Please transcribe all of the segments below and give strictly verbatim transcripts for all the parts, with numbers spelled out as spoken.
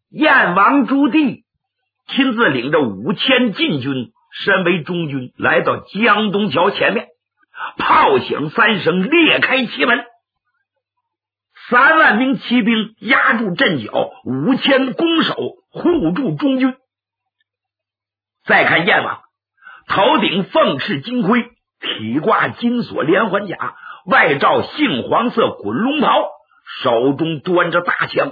燕王朱棣亲自领着五千禁军，身为中军，来到江东桥前面，炮响三声，裂开旗门，三万名骑兵压住阵脚，五千弓手护住中军。再看燕王，头顶凤翅金盔，体挂金锁连环甲，外罩杏黄色滚龙袍，手中端着大枪，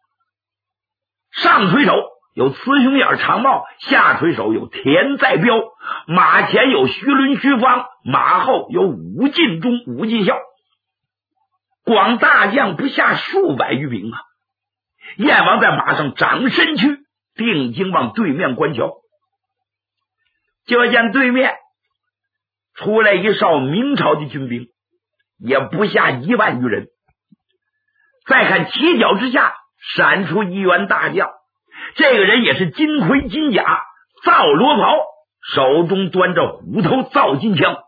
上垂手有雌雄眼长帽，下垂手有田在标，马前有徐伦徐方，马后有武进忠武进孝，广大将不下数百余名啊！燕王在马上掌身躯，定睛往对面观瞧，就见对面出来一哨明朝的军兵，也不下一万余人。再看旗角之下闪出一员大将，这个人也是金盔金甲，皂罗袍，手中端着虎头皂金枪，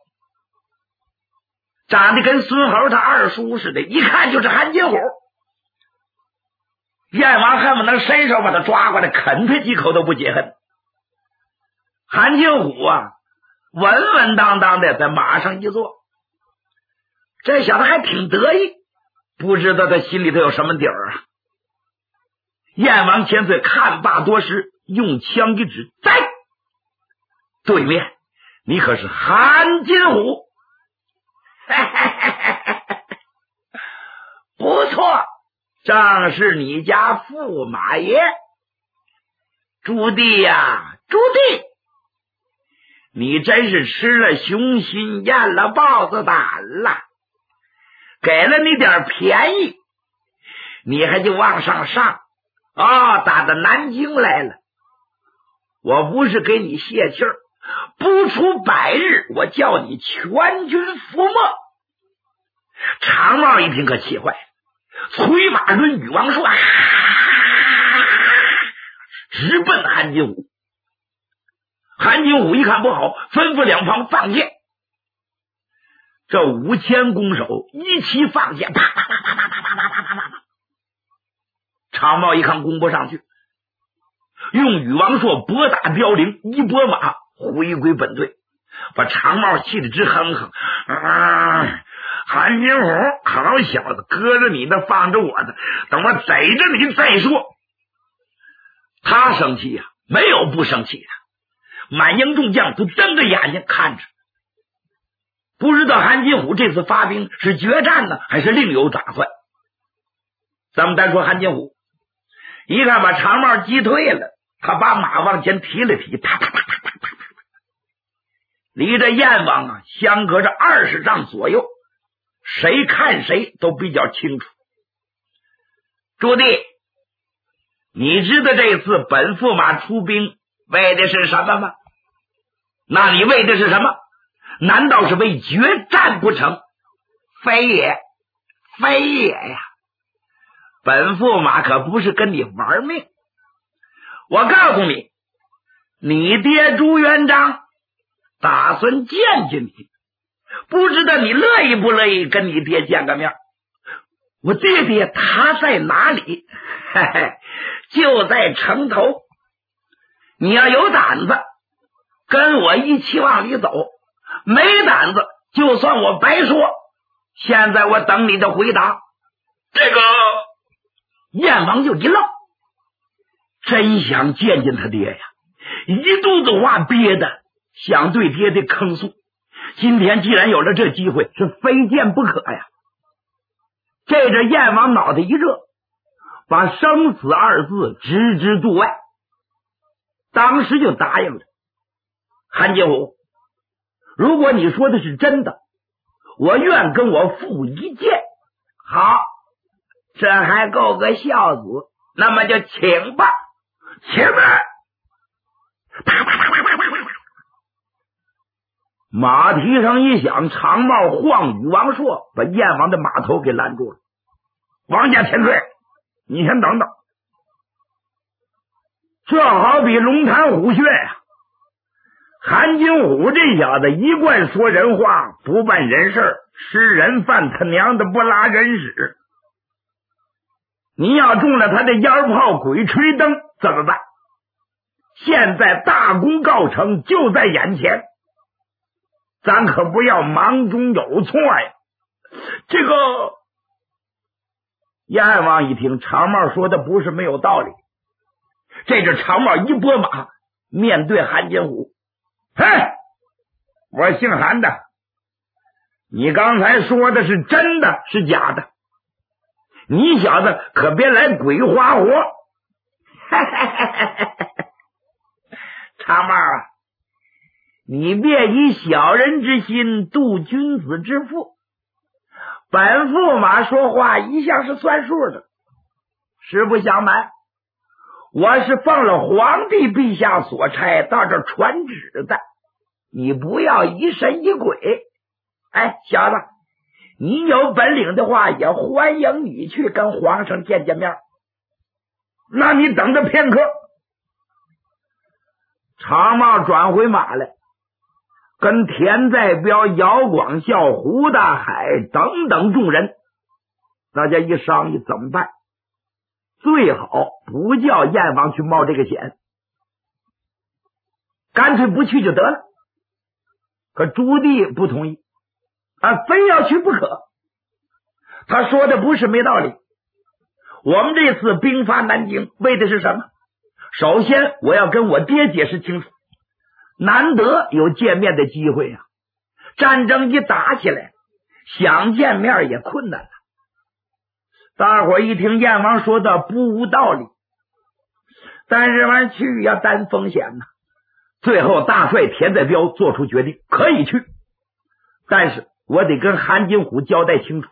长得跟孙猴他二叔似的，一看就是韩金虎。燕王恨不能伸手把他抓过来啃他几口都不解恨。韩金虎啊，稳稳当当的在马上一坐，这小子还挺得意，不知道他心里头有什么底儿啊。燕王千岁看罢多时，用枪一指，在对面，你可是韩金虎？不错，正是你家驸马爷朱棣呀，朱棣，你真是吃了雄心咽了豹子胆了，给了你点便宜，你还就往上上啊、哦！打到南京来了，我不是给你泄气儿，不出百日，我叫你全军覆没。长帽一听可气坏了，催马抡羽王槊，直奔韩金虎。韩金虎一看不好，吩咐两旁放箭。这五千弓手一齐放箭，啪啪啪啪啪啪啪啪啪啪啪。长帽一看攻不上去，用羽王槊拨打标铃，一拨马回归本队，把长帽气得直哼哼。啊，韩金虎，好小子，搁着你的放着我的，等我逮着你再说。他生气呀、啊，没有不生气的，满营众将都瞪着眼睛看着，不知道韩金虎这次发兵是决战呢，还是另有打算。咱们单说韩金虎，一看把长帽击退了，他把马往前提了提，啪啪啪啪啪啪，离着燕王啊相隔着二十丈左右，谁看谁都比较清楚。朱棣，你知道这次本驸马出兵为的是什么吗？那你为的是什么？难道是为决战不成？非也，非也呀！本驸马可不是跟你玩命。我告诉你，你爹朱元璋打算见见你，不知道你乐意不乐意跟你爹见个面。我爹爹他在哪里？嘿嘿，就在城头。你要有胆子跟我一起往里走，没胆子就算我白说。现在我等你的回答。这个燕王就一愣，真想见见他爹呀，一肚子话憋的想对爹爹坑诉。今天既然有了这机会，是非见不可呀。这着燕王脑袋一热，把生死二字置之度外，当时就答应了。韩金虎，如果你说的是真的，我愿跟我父一见。好，这还够个孝子，那么就请吧，请吧。啪啪啪啪啪啪啪，马蹄声一响，长帽晃羽王槊，把燕王的马头给拦住了。王家千岁，你先等等，这好比龙潭虎穴呀、啊！韩金虎这小子一贯说人话，不办人事，吃人饭他娘的不拉人屎。 你要中了他的烟炮鬼吹灯怎么办？现在大功告成就在眼前，咱可不要忙中有错呀。这个燕王一听长帽说的不是没有道理，这只长帽一拨马，面对韩金虎，嘿，我姓韩的，你刚才说的是真的是假的？你小子可别来鬼花活。长帽啊，你别以小人之心度君子之腹，本驸马说话一向是算数的。实不相瞒，我是奉了皇帝陛下所差到这传旨的，你不要疑神疑鬼。哎，小子，你有本领的话，也欢迎你去跟皇上见见面。那你等着片刻。长帽转回马来，跟田在彪、姚广孝、胡大海等等众人，大家一商议怎么办？最好不叫燕王去冒这个险，干脆不去就得了。可朱棣不同意啊，非要去不可。他说的不是没道理。我们这次兵发南京为的是什么？首先我要跟我爹解释清楚，难得有见面的机会啊，战争一打起来，想见面也困难了。大伙一听燕王说的不无道理，但是玩意去要担风险呢。最后大帅田在彪做出决定，可以去，但是我得跟韩金虎交代清楚。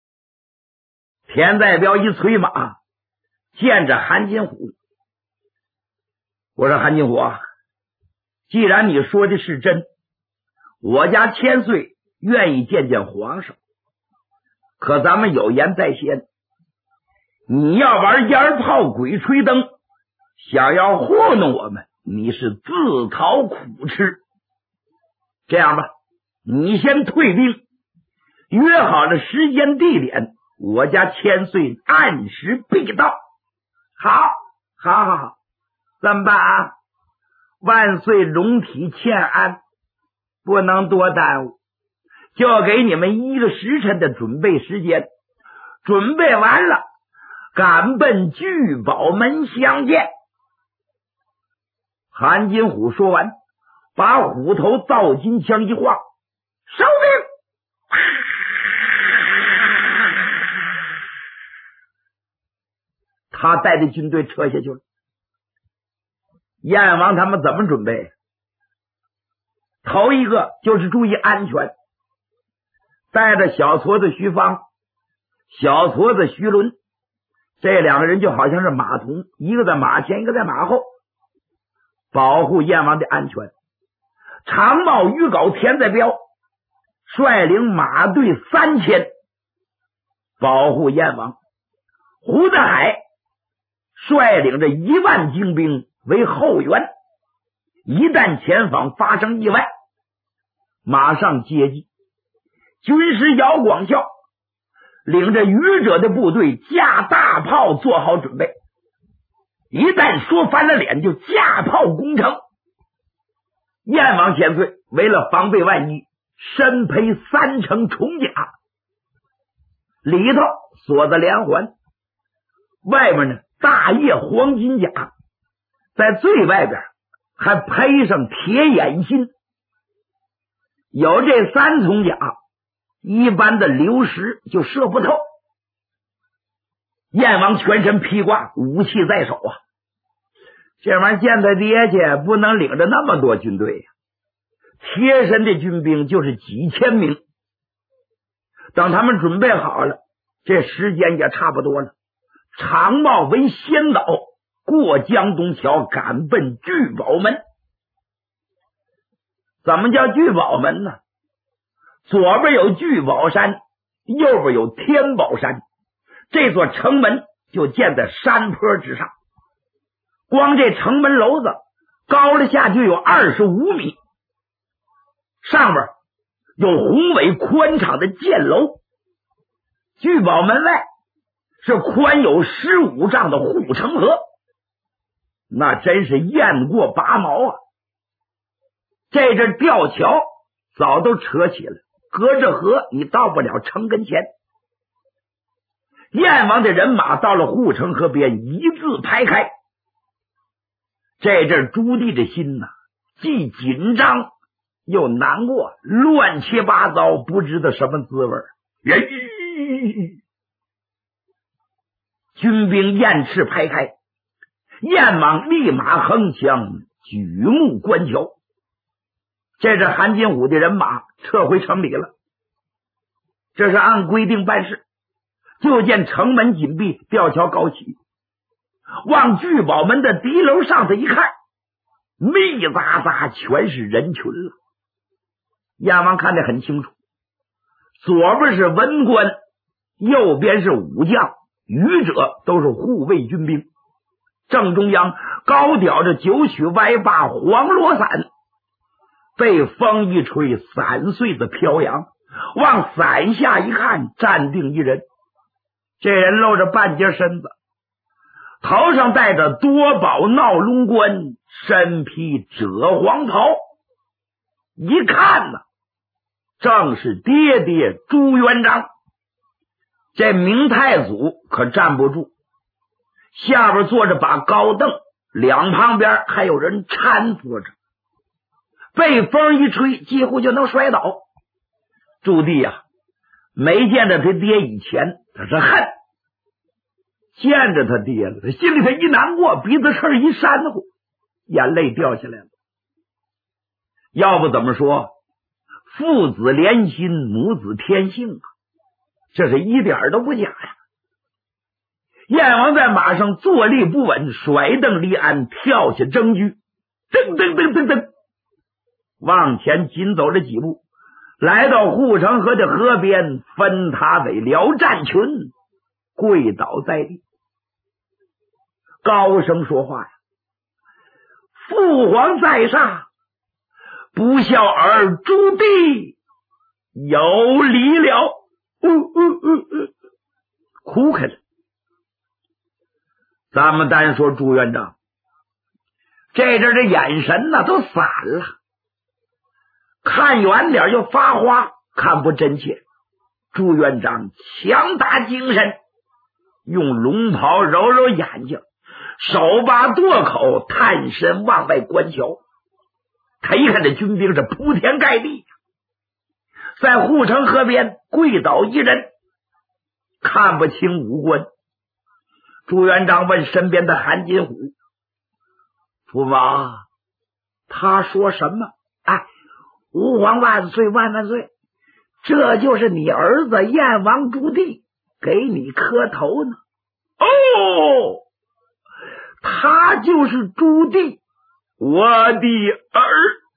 田在彪一催马，见着韩金虎，我说韩金虎啊，既然你说的是真，我家千岁愿意见见皇上，可咱们有言在先，你要玩烟炮鬼吹灯，想要糊弄我们，你是自讨苦吃。这样吧，你先退兵，约好了时间地点，我家千岁按时必到。好，好，好，好，这么办啊？万岁龙体欠安，不能多耽误，就给你们一个时辰的准备时间，准备完了，赶奔聚宝门相见。韩金虎说完，把虎头造金枪一晃，收兵！他带着军队撤下去了。燕王他们怎么准备？头一个就是注意安全，带着小矬子徐芳、小矬子徐伦，这两个人就好像是马童，一个在马前，一个在马后，保护燕王的安全。长帽于皋、田在彪率领马队三千，保护燕王。胡大海率领着一万精兵为后援，一旦前方发生意外，马上接济。军师姚广孝领着愚者的部队架大炮做好准备，一旦说翻了脸就架炮攻城。燕王千岁为了防备万一，身披三层重甲，里头锁着连环，外面呢大叶黄金甲，在最外边还配上铁眼心。有这三重甲，一般的流石就射不透。燕王全身披挂，武器在手啊，这玩意儿见他爹去，不能领着那么多军队呀、啊，贴身的军兵就是几千名。等他们准备好了，这时间也差不多了。长帽为先导，过江东桥，赶奔聚宝门。怎么叫聚宝门呢？左边有聚宝山，右边有天宝山，这座城门就建在山坡之上。光这城门楼子高了下就有二十五米，上边有宏伟宽敞的箭楼。聚宝门外是宽有十五丈的护城河，那真是雁过拔毛啊！这阵吊桥早都扯起了，隔着河你到不了城跟前。燕王的人马到了护城河边，一字排开。这阵朱棣的心呐、啊，既紧张又难过，乱七八糟，不知道什么滋味。人军兵雁翅排开，燕王立马横枪举目观瞧。这是韩金虎的人马撤回城里了，这是按规定办事。就见城门紧闭，吊桥高起，往聚宝门的敌楼上头一看，密匝匝全是人群了。燕王看得很清楚，左边是文官，右边是武将，余者都是护卫军兵。正中央高吊着九曲歪把黄罗伞，被风一吹，散碎的飘扬。往伞下一看，站定一人，这人露着半截身子，头上戴着多宝闹龙冠，身披赭黄袍，一看呢，正是爹爹朱元璋。这明太祖可站不住，下边坐着把高凳，两旁边还有人搀扶着，被风一吹，几乎就能摔倒。朱棣呀、啊，没见着他爹以前，他是恨；见着他爹了，他心里头一难过，鼻子刺一煽乎，眼泪掉下来了。要不怎么说父子连心，母子天性啊？这是一点都不假呀。燕王在马上坐立不稳，甩蹬离鞍，跳下征驹，噔噔噔噔噔，往前紧走了几步，来到护城河的河边，分他为辽战群，跪倒在地，高声说话呀：“父皇在上，不孝儿朱棣有礼了。”呃呃呃呃，哭开了。咱们单说朱元璋，这阵的眼神呢都散了，看远点就发花，看不真切。朱元璋强打精神，用龙袍揉揉眼睛，手把舵口，探身往外观瞧。他一看这军兵是铺天盖地，在护城河边跪倒一人，看不清五官。朱元璋问身边的韩金虎：“驸马，他说什么？”“哎，吾皇万岁万万岁！这就是你儿子燕王朱棣，给你磕头呢。”“哦，他就是朱棣，我的儿。”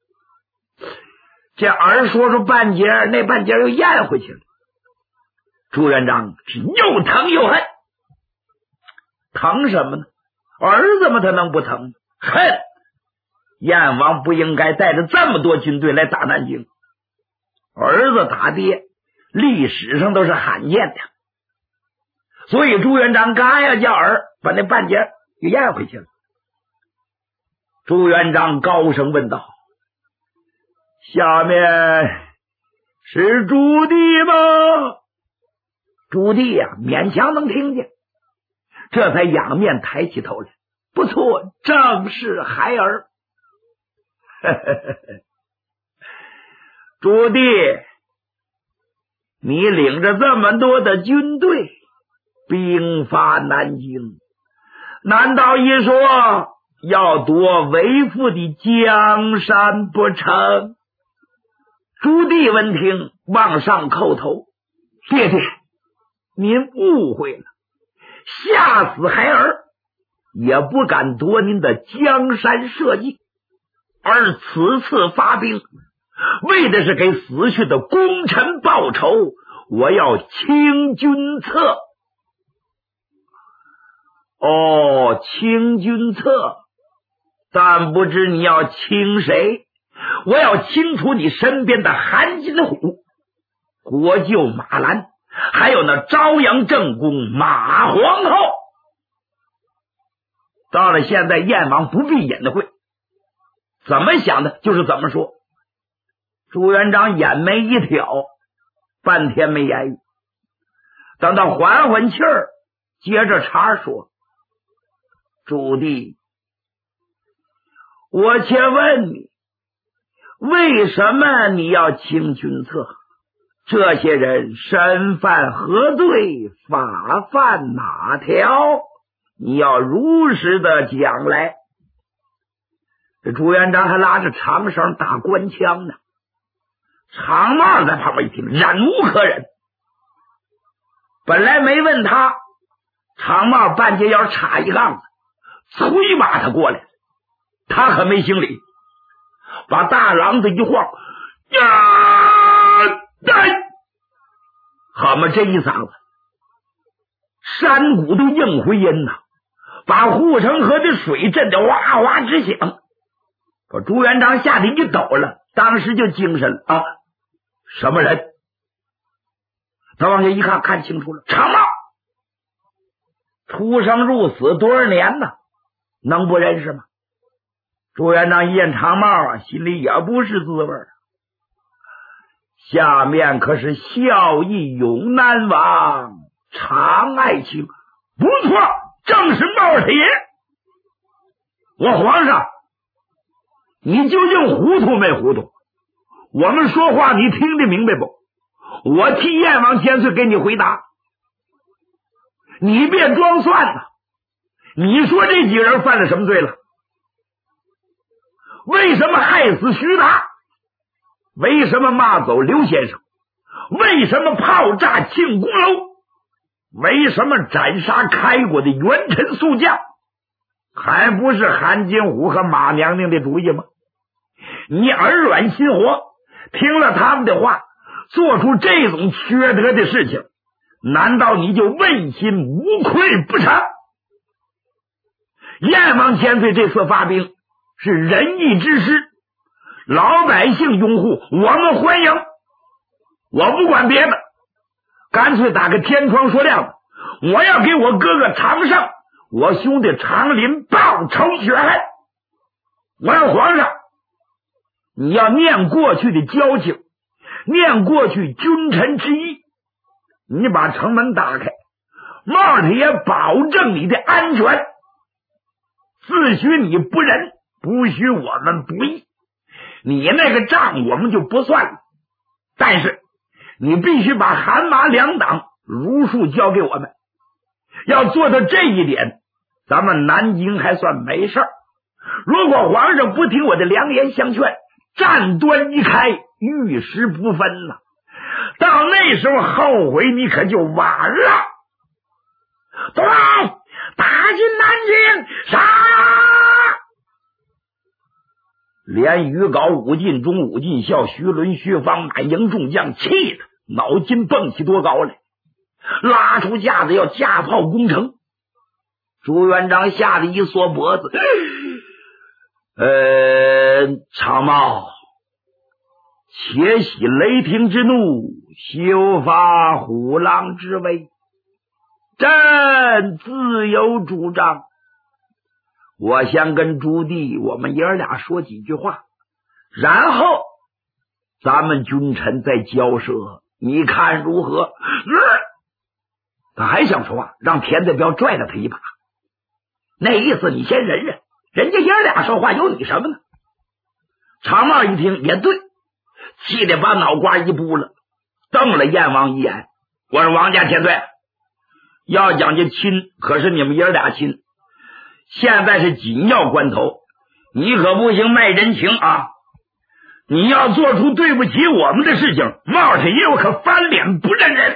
这儿说出半截，那半截又咽回去了。朱元璋是又疼又恨。疼什么呢？儿子嘛，他能不疼？恨燕王不应该带着这么多军队来打南京，儿子打爹，历史上都是罕见的。所以朱元璋刚要叫儿，把那半截又咽回去了。朱元璋高声问道：“下面是朱棣吗？”朱棣呀、啊，勉强能听见，这才仰面抬起头来。“不错，正是孩儿。”“朱棣，你领着这么多的军队兵发南京，难道一说要夺为父的江山不成？”朱棣闻听，往上叩头：“爹爹，您误会了，吓死孩儿也不敢夺您的江山社稷，而此次发兵，为的是给死去的功臣报仇，我要清君侧。”“哦，清君侧，但不知你要清谁？我要清除你身边的韩金虎、国舅马兰， 还有那朝阳正宫马皇后。到了现在，燕王不必隐晦，怎么想的就是怎么说。朱元璋眼眉一挑，半天没言语。等到缓缓气儿，接着茬说：朱棣，我且问你，为什么你要清君侧？这些人身犯何罪，法犯哪条？你要如实的讲来。这朱元璋还拉着长绳打官腔呢。长帽在旁边一听，忍无可忍。本来没问他，长帽半截腰插一杠子，催把他过来。他可没行礼，把大榔子一晃，呀，呆！好嘛，这一嗓子，山谷都应回音呐，把护城河的水震得哇哇直响。把朱元璋吓得一抖了，当时就精神了啊！什么人？他往下一看，看清楚了，长帽，出生入死多少年呢？能不认识吗？朱元璋一见长帽啊，心里也不是滋味。下面可是孝义永难忘，常爱卿，不错，正是帽太爷。我皇上，你究竟糊涂没糊涂？我们说话你听得明白不？我替燕王千岁给你回答，你别装蒜呐！你说这几个人犯了什么罪了？为什么害死徐达？为什么骂走刘先生？为什么炮炸庆功楼？为什么斩杀开国的元臣宿将？还不是韩金虎和马娘娘的主意吗？你耳软心活，听了他们的话，做出这种缺德的事情，难道你就问心无愧不成？燕王千岁这次发兵是仁义之师，老百姓拥护，我们欢迎。我不管别的，干脆打个天窗说亮的，我要给我哥哥长胜，我兄弟长林报仇雪恨。我要皇上，你要念过去的交情，念过去君臣之义，你把城门打开，帽太爷保证你的安全。自许你不仁，不许我们不义，你那个账我们就不算了。但是你必须把韩马两党如数交给我们，要做到这一点，咱们南京还算没事儿。如果皇上不听我的良言相劝，战端一开，玉石不分了，到那时候后悔你可就晚了。对，打进南京，杀！连于皋、武进忠、武进孝、徐伦、徐方、马营众将气得脑筋蹦起多高来，拉出架子要架炮攻城。朱元璋吓得一缩脖子，呃，长帽，且息雷霆之怒，休发虎狼之威，朕自有主张。我先跟朱棣我们爷儿俩说几句话，然后咱们君臣再交涉，你看如何？呃、他还想说话，让田子彪拽了他一把，那意思你先忍忍，人家爷儿俩说话有你什么呢？长帽一听也对，气得把脑瓜一拨了，瞪了燕王一眼。我说王家千岁，要讲究亲，可是你们爷儿俩亲，现在是紧要关头，你可不行卖人情啊！你要做出对不起我们的事情，帽太爷我可翻脸不认人。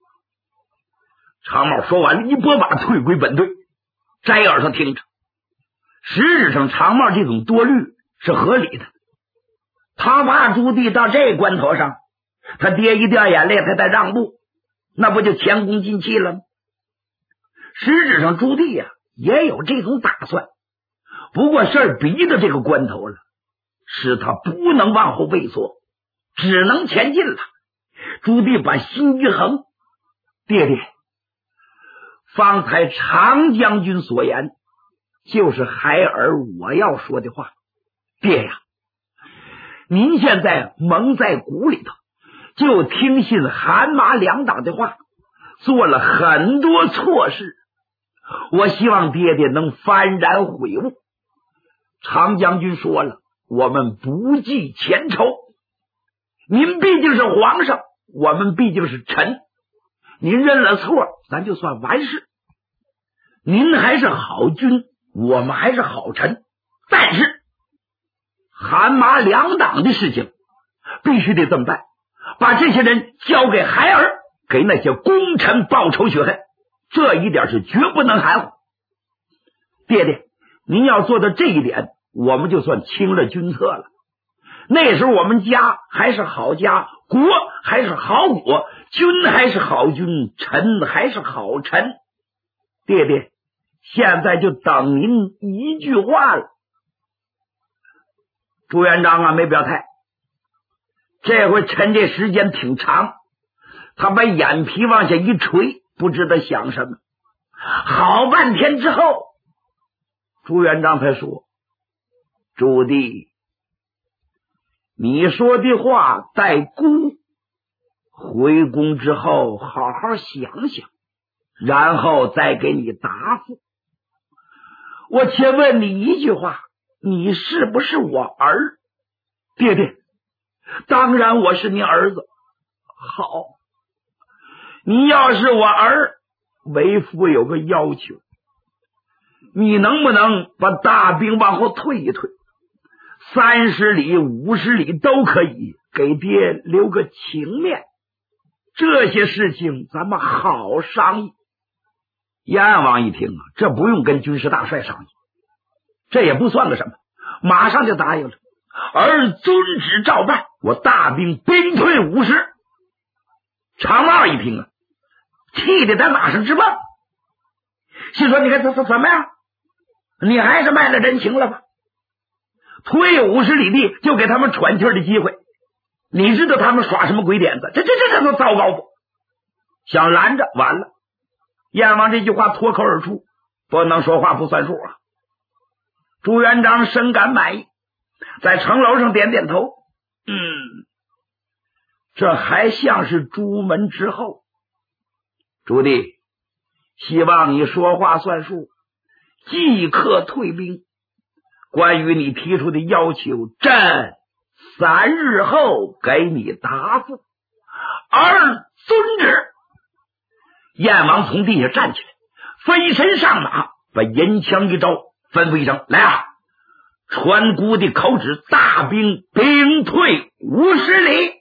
长帽说完了，一拨马退归本队，摘耳朵听着。实质上长帽这种多虑是合理的，他怕朱棣到这关头上，他爹一掉眼泪，他再让步，那不就前功尽弃了吗？实质上朱棣呀、啊、也有这种打算，不过事儿逼到这个关头了，使他不能往后畏缩，只能前进了。朱棣把心一横， 爹爹，方才常将军所言就是孩儿我要说的话。爹呀，您现在蒙在鼓里头，就听信韩麻两党的话，做了很多错事，我希望爹爹能幡然悔悟。常将军说了，我们不计前仇，您毕竟是皇上，我们毕竟是臣，您认了错，咱就算完事。您还是好君，我们还是好臣，但是韩麻两党的事情必须得这么办，把这些人交给孩儿，给那些功臣报仇雪恨，这一点是绝不能含糊。爹爹，您要做到这一点，我们就算清了君侧了。那时候我们家还是好家，国还是好国，君还是好君，臣还是好臣。爹爹，现在就等您一句话了。朱元璋啊，没表态。这回趁这时间挺长，他把眼皮往下一垂，不知道想什么。好半天之后，朱元璋才说：朱棣，你说的话带估，回宫之后好好想想，然后再给你答复。我且问你一句话，你是不是我儿？爹爹，当然我是您儿子。好，你要是我儿，为父有个要求，你能不能把大兵往后退一退，三十里五十里都可以，给爹留个情面，这些事情咱们好商议。燕王一听啊，这不用跟军事大帅商议，这也不算个什么，马上就答应了。儿遵旨照办，我大兵兵退五十。常茂一听啊，气得在马上直蹦，心说你看这这怎么样？你还是卖了人情了吧？退五十里地就给他们喘气的机会，你知道他们耍什么鬼点子？这这这这都糟糕不？想拦着，完了。燕王这句话脱口而出，不能说话不算数啊。朱元璋深感满意，在城楼上点点头，嗯，这还像是朱门之后。朱棣，希望你说话算数，即刻退兵。关于你提出的要求，朕三日后给你答复。儿遵旨。燕王从地下站起来，飞身上马，把银枪一招，吩咐一声：来啊！传孤的口旨，大兵兵退五十里。